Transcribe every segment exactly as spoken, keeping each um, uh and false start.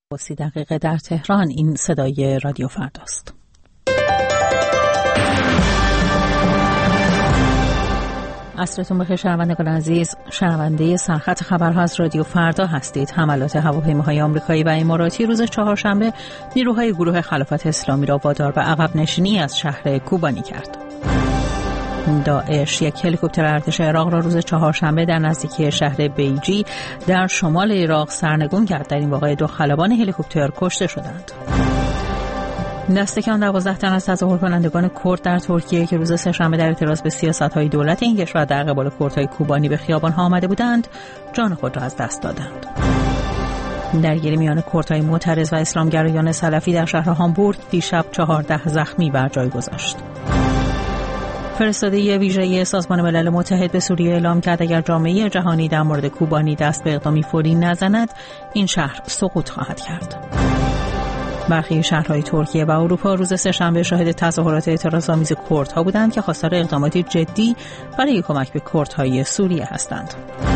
سی دقیقه در تهران. این صدای رادیو فرداست. عصرتون بخیر شنوندگان عزیز. شنونده سرخط خبرها از رادیو فردا هستید. حملات هواپیماهای آمریکایی و اماراتی روز چهارشنبه نیروهای گروه خلافت اسلامی را وادار به عقب نشینی از شهر کوبانی کرد. داعش یک هلیکوپتر ارتش عراق را روز چهارشنبه در نزدیکی شهر بیجی در شمال عراق سرنگون کرد. در این واقعه دو خلبان هلیکوپتر کشته شدند. دستکم دوازده تن از تظاهر کنندگان کرد در ترکیه که روز سه‌شنبه در اعتراض به سیاست‌های دولت این کشور در قبال کردهای کوبانی به خیابان‌ها آمده بودند، جان خود را از دست دادند. درگیری میان کردهای معترض و اسلامگرایان سلفی در شهر هامبورگ دیشب چهارده زخمی بر جای گذاشت. فرستاده ویژه سازمان ملل متحد به سوریه اعلام کرد اگر جامعه جهانی در مورد کوبانی دست به اقدامی فوری نزند، این شهر سقوط خواهد کرد. برخی شهرهای ترکیه و اروپا روز سه‌شنبه شاهد تظاهرات اعتراض‌آمیز کردها بودند که خواستار اقداماتی جدی برای کمک به کردهای سوریه هستند.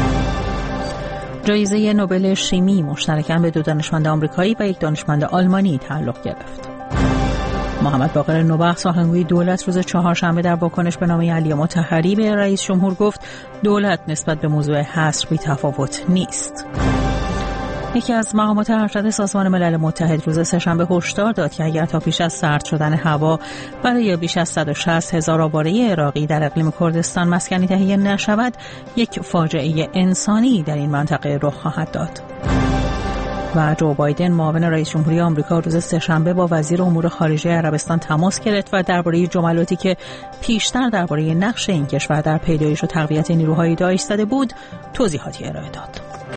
جایزه نوبل شیمی مشترکاً به دو دانشمند آمریکایی و یک دانشمند آلمانی تعلق گرفت. محمد باقر نوبخت سخنگوی دولت روز چهارشنبه در واکنش به نامه علی مطهری به رئیس جمهور گفت دولت نسبت به موضوع حصر بی تفاوت نیست. یکی از مقامات ارشد سازمان ملل متحد روز سه‌شنبه هشدار داد که اگر تا پیش از سرد شدن هوا برای بیش از صد و شصت هزار آواره عراقی در اقلیم کردستان مسکنی تهیه نشود، یک فاجعه انسانی در این منطقه رخ خواهد داد. و جو بایدن معاون رئیس جمهوری آمریکا روز سه‌شنبه با وزیر امور خارجه عربستان تماس گرفت و درباره جملاتی که پیشتر درباره نقش این کشور در پیدایش و تقویت نیروهای داعش زده بود توضیحاتی ارائه داد.